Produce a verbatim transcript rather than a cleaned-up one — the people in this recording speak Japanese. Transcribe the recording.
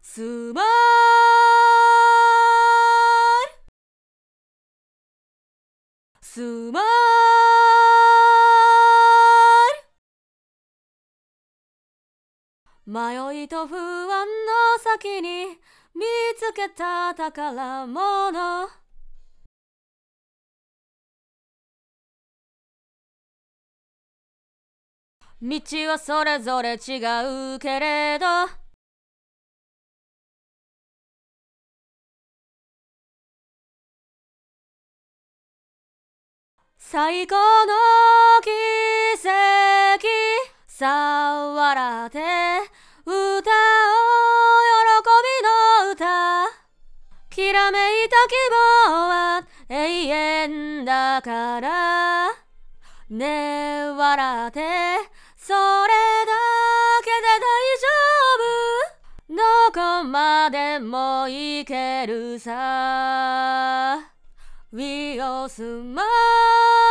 スマイルスマイル迷いと不安の先に見つけた宝物。道はそれぞれ違うけれど、最高の奇跡さあ笑って歌おう、喜びの歌。きらめいた希望は永遠だからねえ笑って、それだけで大丈夫、どこまでも行けるさ。We all smile